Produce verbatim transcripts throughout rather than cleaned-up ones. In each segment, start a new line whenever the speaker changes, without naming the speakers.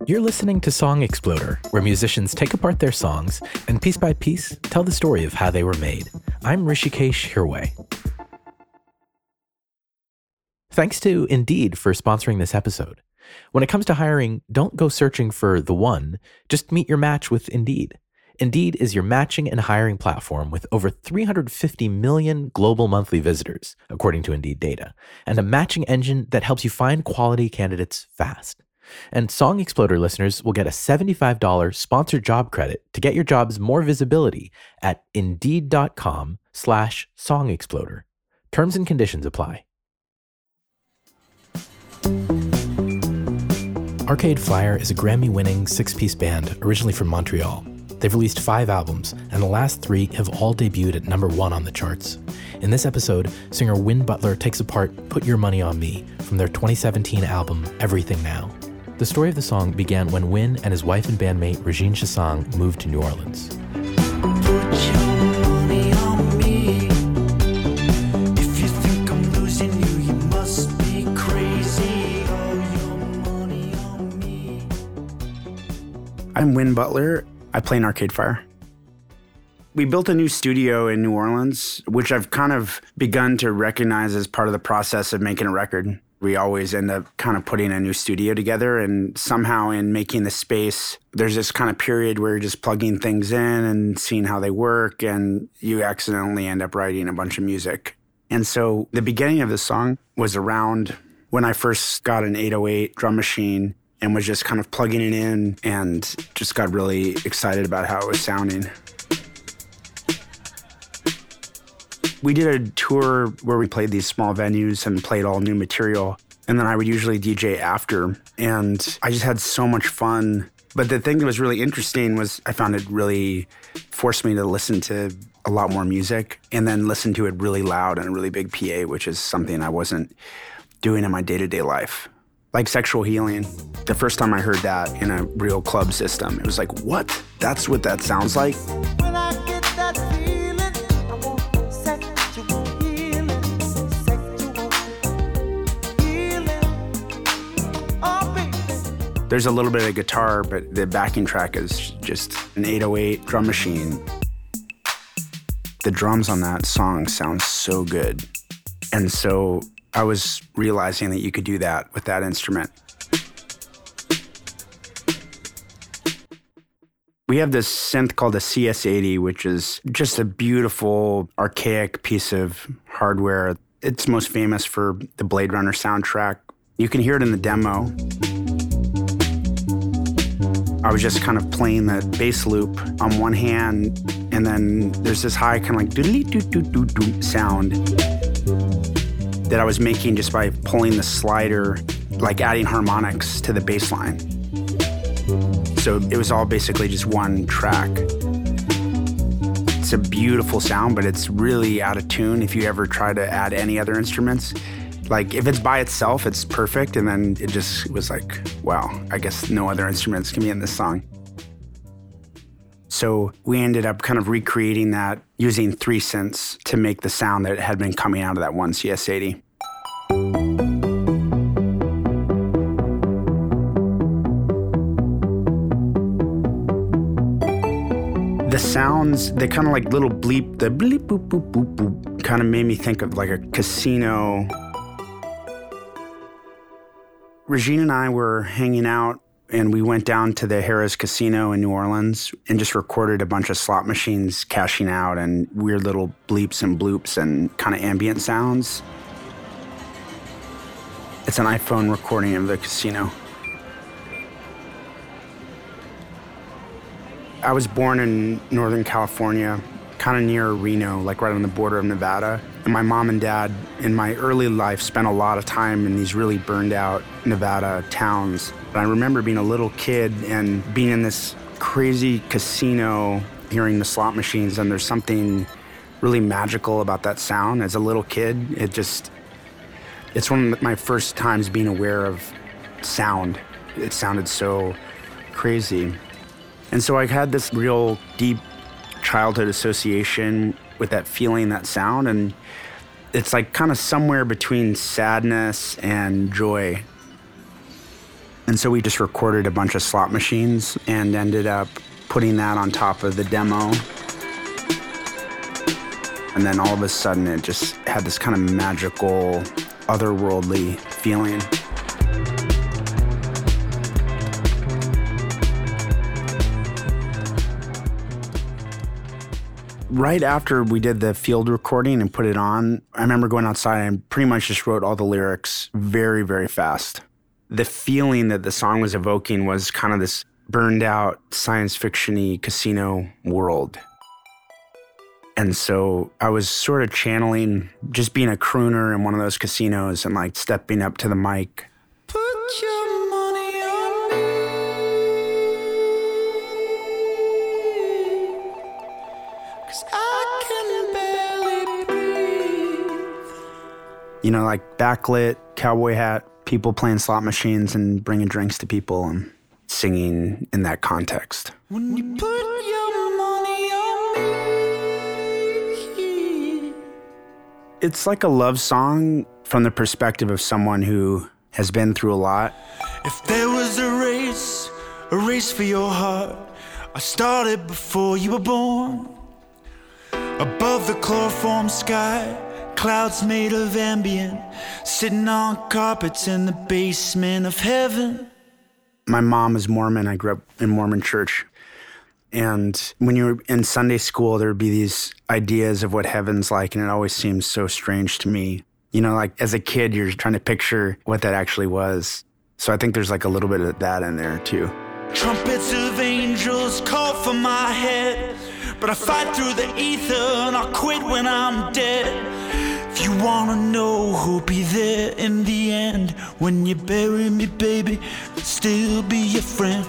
You're listening to Song Exploder, where musicians take apart their songs and piece by piece tell the story of how they were made. I'm Rishikesh Hirway. Thanks to Indeed for sponsoring this episode. When it comes to hiring, don't go searching for the one, just meet your match with Indeed. Indeed is your matching and hiring platform with over three hundred fifty million global monthly visitors, according to Indeed data, and a matching engine that helps you find quality candidates fast. And Song Exploder listeners will get a seventy-five dollars sponsored job credit to get your jobs more visibility at indeed.com slash song exploder. Terms and conditions apply. Arcade Fire is a Grammy-winning six-piece band originally from Montreal. They've released five albums, and the last three have all debuted at number one on the charts. In this episode, singer Win Butler takes apart Put Your Money on Me from their twenty seventeen album, Everything Now. The story of the song began when Win and his wife and bandmate Regine Chasang moved to New Orleans.
Put your money on me. If you think I'm losing you, you must be crazy. All your money on me.
I'm Win Butler. I play in Arcade Fire. We built a new studio in New Orleans, which I've kind of begun to recognize as part of the process of making a record. We always end up kind of putting a new studio together, and somehow in making the space, there's this kind of period where you're just plugging things in and seeing how they work, and you accidentally end up writing a bunch of music. And so the beginning of this song was around when I first got an eight oh eight drum machine and was just kind of plugging it in and just got really excited about how it was sounding. We did a tour where we played these small venues and played all new material. And then I would usually D J after. And I just had so much fun. But the thing that was really interesting was I found it really forced me to listen to a lot more music and then listen to it really loud and a really big P A, which is something I wasn't doing in my day-to-day life. Like Sexual Healing. The first time I heard that in a real club system, it was like, what? That's what that sounds like?
When I get that feeling, I want sexual healing, sexual healing. Oh, baby.
There's a little bit of guitar, but the backing track is just an eight oh eight drum machine. The drums on that song sound so good. And so I was realizing that you could do that with that instrument. We have this synth called a C S eighty, which is just a beautiful, archaic piece of hardware. It's most famous for the Blade Runner soundtrack. You can hear it in the demo. I was just kind of playing the bass loop on one hand, and then there's this high kind of like doodly-doo-doo-doo-doo sound that I was making just by pulling the slider, like adding harmonics to the bass line. So it was all basically just one track. It's a beautiful sound, but it's really out of tune if you ever try to add any other instruments. Like if it's by itself, it's perfect, and then it just was like, wow, I guess no other instruments can be in this song. So we ended up kind of recreating that using three synths to make the sound that had been coming out of that one C S eighty. The sounds, they kind of like little bleep, the bleep, boop, boop, boop, boop, kind of made me think of like a casino. Regine and I were hanging out, and we went down to the Harrah's Casino in New Orleans and just recorded a bunch of slot machines cashing out and weird little bleeps and bloops and kind of ambient sounds. It's an iPhone recording of the casino. I was born in Northern California, kind of near Reno, like right on the border of Nevada. And my mom and dad, in my early life, spent a lot of time in these really burned out Nevada towns. And I remember being a little kid and being in this crazy casino, hearing the slot machines, and there's something really magical about that sound. As a little kid, it just, it's one of my first times being aware of sound. It sounded so crazy. And so I had this real deep childhood association with that feeling, that sound, and it's like kind of somewhere between sadness and joy. And so we just recorded a bunch of slot machines and ended up putting that on top of the demo. And then all of a sudden it just had this kind of magical, otherworldly feeling. Right after we did the field recording and put it on, I remember going outside and pretty much just wrote all the lyrics very, very fast. The feeling that the song was evoking was kind of this burned out science fiction-y casino world. And so I was sort of channeling just being a crooner in one of those casinos and like stepping up to the mic.
Put your money on me, 'cause I can barely breathe.
You know, like backlit, cowboy hat, people playing slot machines and bringing drinks to people and singing in that context.
When you put your money on me.
It's like a love song from the perspective of someone who has been through a lot.
If there was a race, a race for your heart, I started before you were born. Above the chloroform sky, clouds made of ambient, sitting on carpets in the basement of heaven.
My mom is Mormon. I grew up in Mormon church. And when you were in Sunday school, there would be these ideas of what heaven's like, and it always seems so strange to me. You know, like as a kid, you're trying to picture what that actually was. So I think there's like a little bit of that in there too.
Trumpets of angels call for my head, but I fight through the ether and I'll quit when I'm dead. If you wanna know who'll be there in the end, when you bury me, baby, I'll still be your friend.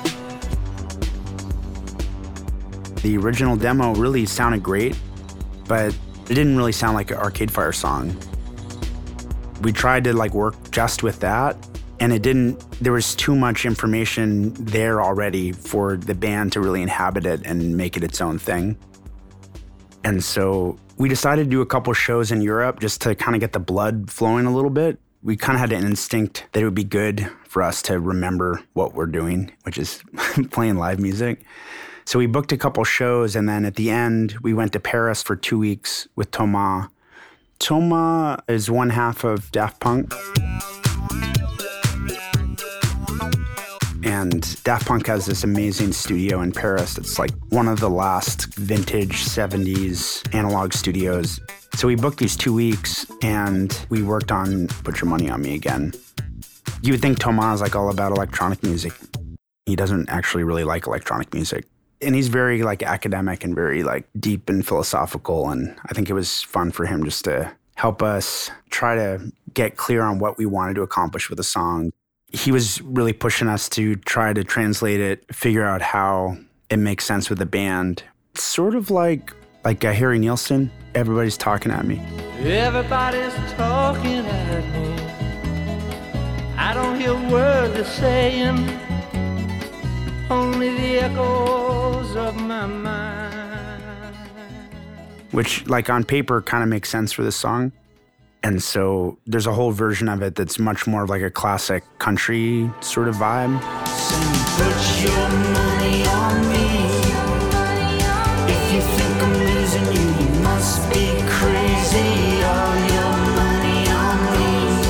The original demo really sounded great, but it didn't really sound like an Arcade Fire song. We tried to like work just with that, and it didn't, there was too much information there already for the band to really inhabit it and make it its own thing. And so we decided to do a couple shows in Europe just to kind of get the blood flowing a little bit. We kind of had an instinct that it would be good for us to remember what we're doing, which is playing live music. So we booked a couple shows, and then at the end, we went to Paris for two weeks with Thomas. Thomas is one half of Daft Punk. And Daft Punk has this amazing studio in Paris. It's like one of the last vintage seventies analog studios. So we booked these two weeks, and we worked on Put Your Money on Me again. You would think Thomas is like all about electronic music. He doesn't actually really like electronic music. And he's very like academic and very like deep and philosophical. And I think it was fun for him just to help us try to get clear on what we wanted to accomplish with the song. He was really pushing us to try to translate it, figure out how it makes sense with the band. It's sort of like like uh, Harry Nilsson, everybody's talking at me.
Everybody's talking at me. I don't hear a word they're saying, only the echoes of my mind.
Which, like on paper, kind of makes sense for this song. And so there's a whole version of it that's much more of like a classic country sort of vibe.
Sing, put your money on me. If you think I'm losing you, you must be crazy. All your money on me.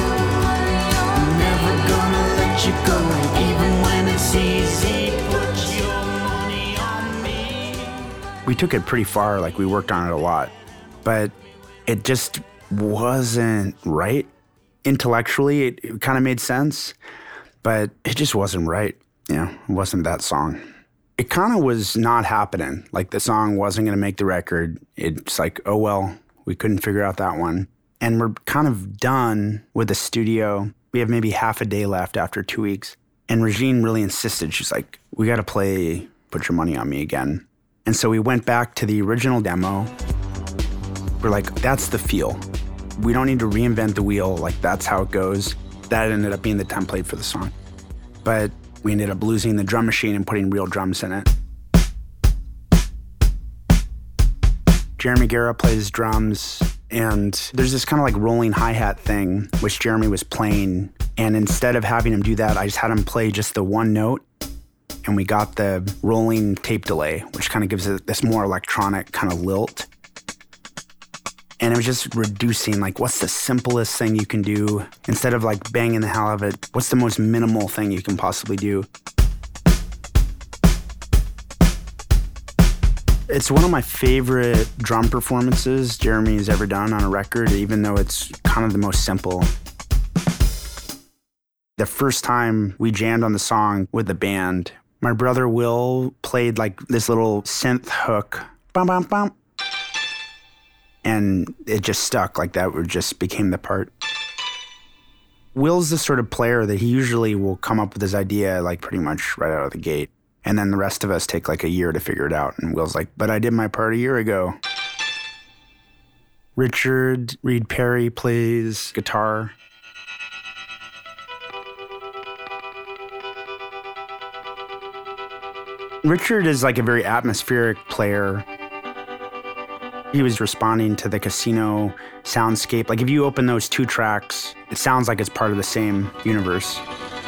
I'm never gonna let you go, even when it's easy. Put your money on me.
We took it pretty far, like we worked on it a lot, but it just wasn't right. Intellectually, it, it kind of made sense, but it just wasn't right. You know, it wasn't that song. It kind of was not happening. Like the song wasn't going to make the record. It's like, oh, well, we couldn't figure out that one. And we're kind of done with the studio. We have maybe half a day left after two weeks. And Regine really insisted. She's like, we got to play Put Your Money on Me again. And so we went back to the original demo. We're like, that's the feel. We don't need to reinvent the wheel. Like, that's how it goes. That ended up being the template for the song. But we ended up losing the drum machine and putting real drums in it. Jeremy Guerra plays drums, And there's this kind of like rolling hi-hat thing, which Jeremy was playing. And instead of having him do that, I just had him play just the one note. And we got the rolling tape delay, which kind of gives it this more electronic kind of lilt. And it was just reducing, like, what's the simplest thing you can do? Instead of like banging the hell out of it, what's the most minimal thing you can possibly do? It's one of my favorite drum performances Jeremy's ever done on a record, even though it's kind of the most simple. The first time we jammed on the song with the band, my brother Will played like this little synth hook, bum, bum, bum. And it just stuck, like that would just became the part. Will's the sort of player that he usually will come up with his idea like pretty much right out of the gate. And then the rest of us take like a year to figure it out. And Will's like, but I did my part a year ago. Richard Reed Perry plays guitar. Richard is like a very atmospheric player. He was responding to the Casino soundscape. Like if you open those two tracks, it sounds like it's part of the same universe.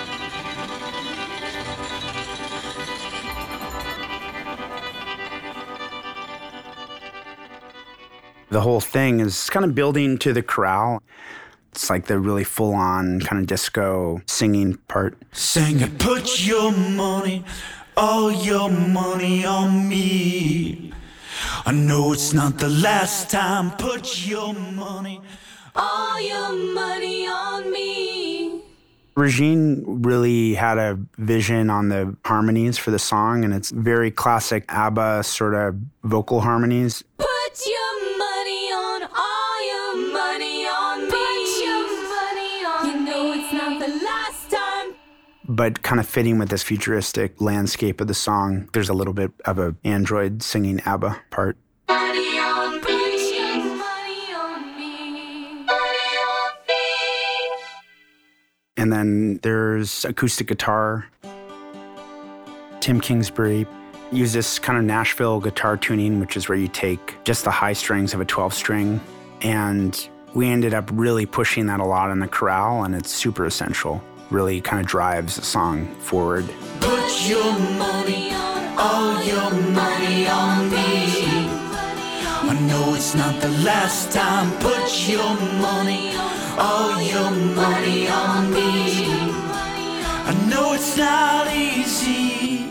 The whole thing is kind of building to the chorale. It's like the really full-on kind of disco singing part.
Sing it, put your money, all your money on me. I know it's not the last time, put your money,
all your money on me.
Regine really had a vision on the harmonies for the song, and it's very classic ABBA sort of vocal harmonies.
Put your money on, all your money on me. Put your money on you know me. It's not the last time.
But kind of fitting with this futuristic landscape of the song, there's a little bit of an android singing ABBA part.
Money on me. Put your money on me. Money on me.
And then there's acoustic guitar. Tim Kingsbury used this kind of Nashville guitar tuning, which is where you take just the high strings of a twelve string. And we ended up really pushing that a lot in the chorale, and it's super essential. Really kind of drives the song forward.
put your money, all your money on me. I know it's not the last time, put your money, all your money on me. I know it's not easy.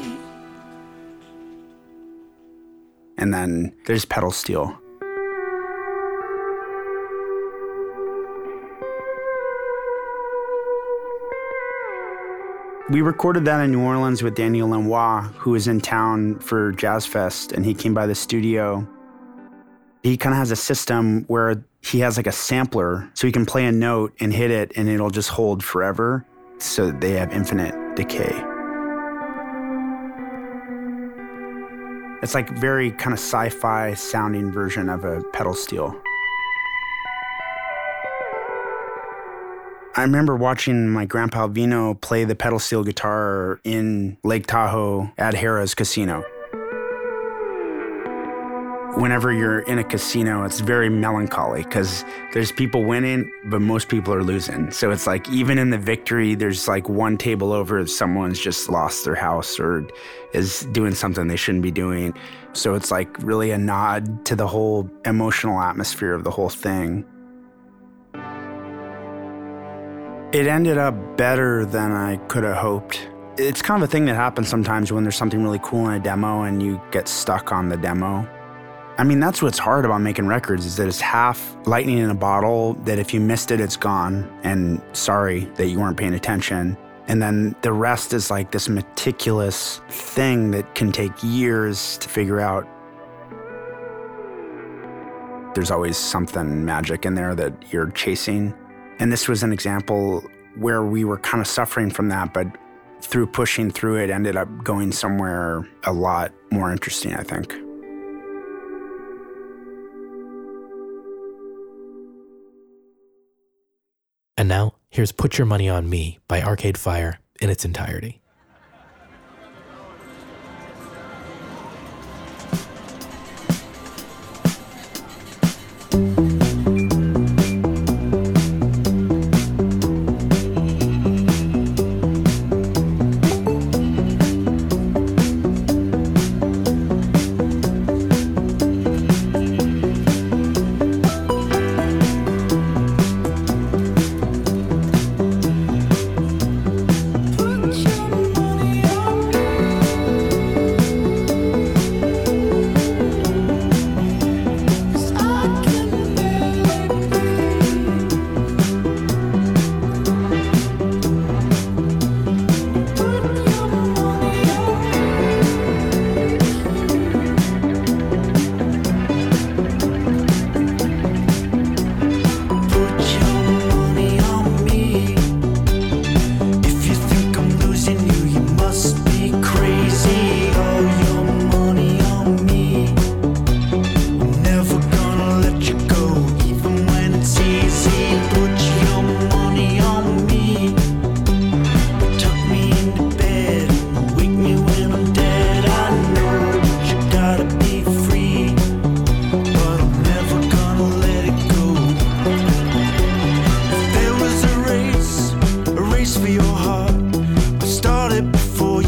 And then there's pedal steel. We recorded that in New Orleans with Daniel Lanois, who was in town for Jazz Fest, and he came by the studio. He kind of has a system where he has like a sampler, so he can play a note and hit it, and it'll just hold forever, so they have infinite decay. It's like very kind of sci-fi sounding version of a pedal steel. I remember watching my grandpa Vino play the pedal steel guitar in Lake Tahoe at Harrah's Casino. Whenever you're in a casino, it's very melancholy because there's people winning, but most people are losing. So it's like even in the victory, there's like one table over, someone's just lost their house or is doing something they shouldn't be doing. So it's like really a nod to the whole emotional atmosphere of the whole thing. It ended up better than I could have hoped. It's kind of a thing that happens sometimes when there's something really cool in a demo and you get stuck on the demo. I mean, that's what's hard about making records is that it's half lightning in a bottle, that if you missed it, it's gone, and sorry that you weren't paying attention. And then the rest is like this meticulous thing that can take years to figure out. There's always something magic in there that you're chasing. And this was an example where we were kind of suffering from that, but through pushing through it, ended up going somewhere a lot more interesting, I think.
And now, here's Put Your Money on Me by Arcade Fire in its entirety.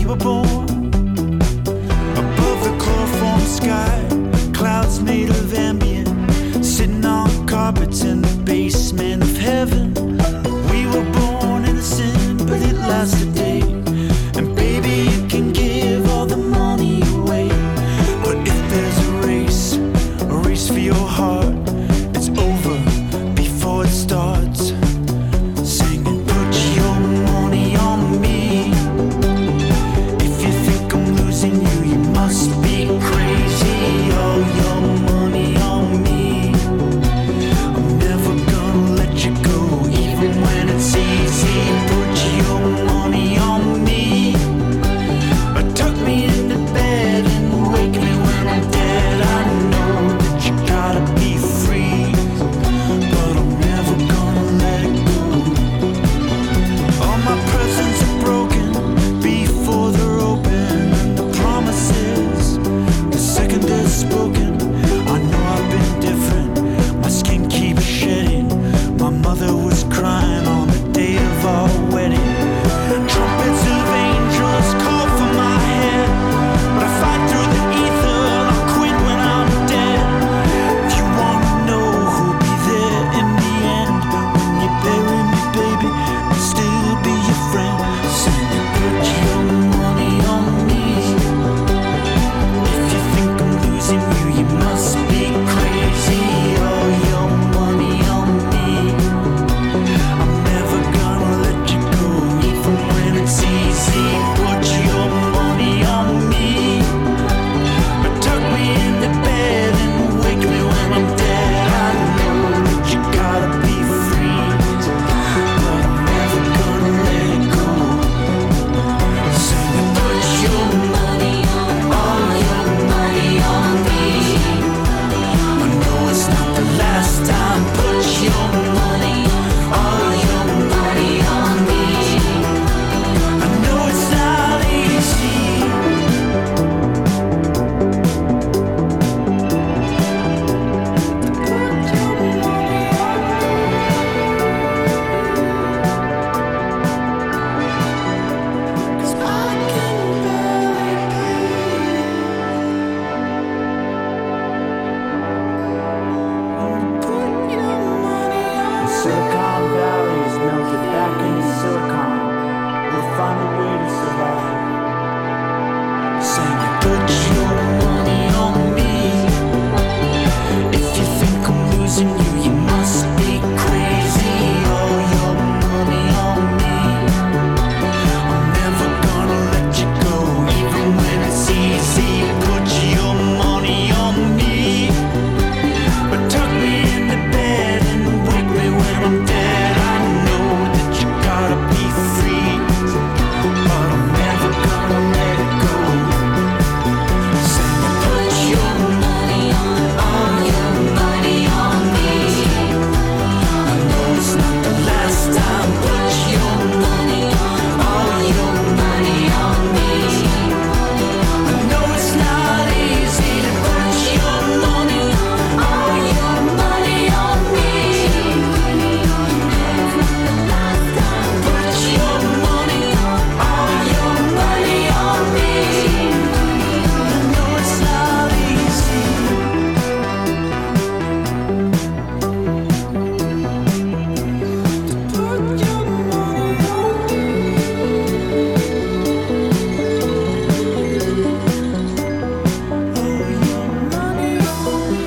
were born above the chloroform sky, clouds made of ambient, sitting on carpets in the basement of heaven. We were born innocent, but it lasts a day. And baby, you can give all the money away, but if there's a race, a race for your heart, it's over before it starts. Singing, put your money on me. If you think I'm losing you, you must be crazy. All your money on me. I'm never gonna let you go, even when it's easy. Put your money on me. Or tuck me into bed and wake me when I'm dead. I know that you gotta be free, but I'm never gonna let it go. All my presents are broken before they're open, and the promises, the second they're spoken. I know I've been different, my skin keeps shedding. My mother was crying on the day of our wedding. Trumpets of angels call for my head, but I fight through the ether, I'll quit when I'm dead. If you wanna know who'll be there in the end, when you bury me, baby, I'll still be your friend. Sing it, put your money on me. If you think I'm losing you, you must be crazy. All your money on me. I'm never gonna let you go, even when it's easy. Put your money on me. Or tuck me into bed and wake me when I'm dead. I know that you gotta be free, but I'm never gonna let it go. Sing it, put your money on, all your money on me. I know it's not the last time. Put your money, all your money on me. I know it's not easy. Cause I can barely breathe. Put your money on. Silicon Valley is melted back into silicon. We'll find a way to survive. Saying you put your money on me. If you think I'm losing you, you must be crazy. All your money on me. I'm never gonna let you go, even when it's easy. Put your money on me. But tuck me into bed and wake me when I'm dead. I know that you gotta be free, but I'm never gonna let it go. Say you put your money on, all your money on me. I know it's not the last time. Put your money on, all your money on me. I know it's not easy to put your money on, all your money on me. Put your money on, all your money on me. I know it's not easy. Put your money on me. All your money on me.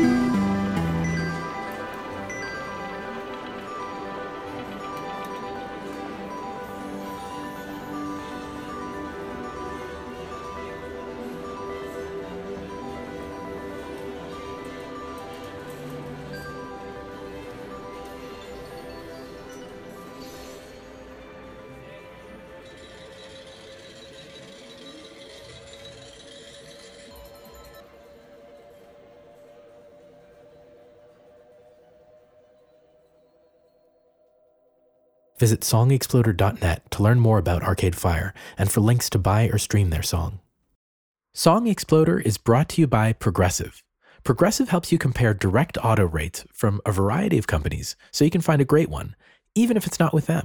Visit song exploder dot net to learn more about Arcade Fire and for links to buy or stream their song. Song Exploder is brought to you by Progressive. Progressive helps you compare direct auto rates from a variety of companies so you can find a great one, even if it's not with them.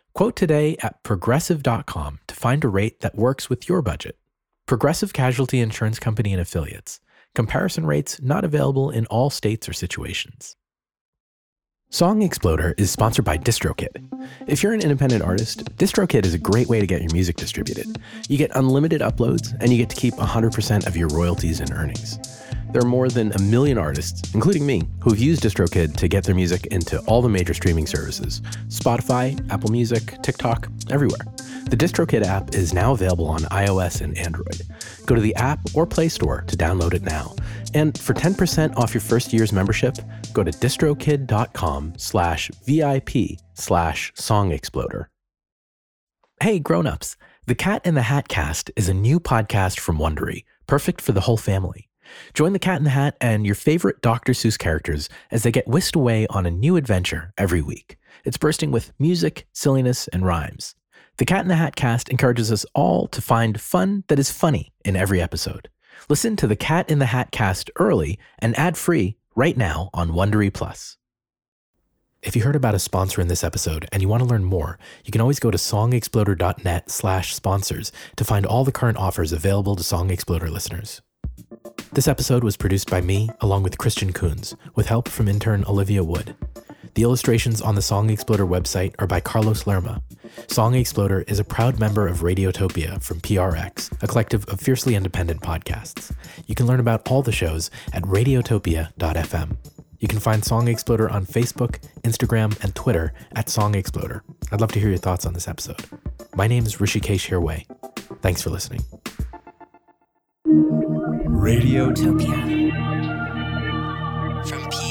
Quote today at progressive dot com to find a rate that works with your budget. Progressive Casualty Insurance Company and Affiliates. Comparison rates not available in all states or situations. Song Exploder is sponsored by DistroKid. If you're an independent artist, DistroKid is a great way to get your music distributed. You get unlimited uploads, and you get to keep one hundred percent of your royalties and earnings. There are more than a million artists, including me, who've used DistroKid to get their music into all the major streaming services: Spotify, Apple Music, TikTok, everywhere. The DistroKid app is now available on iOS and Android. Go to the App or Play Store to download it now. And for ten percent off your first year's membership, go to distrokid.com slash VIP slash Song Exploder. Hey, grown-ups. The Cat in the Hat Cast is a new podcast from Wondery, perfect for the whole family. Join the Cat in the Hat and your favorite Doctor Seuss characters as they get whisked away on a new adventure every week. It's bursting with music, silliness, and rhymes. The Cat in the Hat Cast encourages us all to find fun that is funny in every episode. Listen to the Cat in the Hat Cast early and ad-free right now on Wondery Plus. If you heard about a sponsor in this episode and you want to learn more, you can always go to songexploder.net slash sponsors to find all the current offers available to Song Exploder listeners. This episode was produced by me, along with Christian Coons, with help from intern Olivia Wood. The illustrations on the Song Exploder website are by Carlos Lerma. Song Exploder is a proud member of Radiotopia from P R X, a collective of fiercely independent podcasts. You can learn about all the shows at radiotopia dot f m. You can find Song Exploder on Facebook, Instagram, and Twitter at Song Exploder. I'd love to hear your thoughts on this episode. My name is Rishikesh Hirway. Thanks for listening.
Radiotopia from P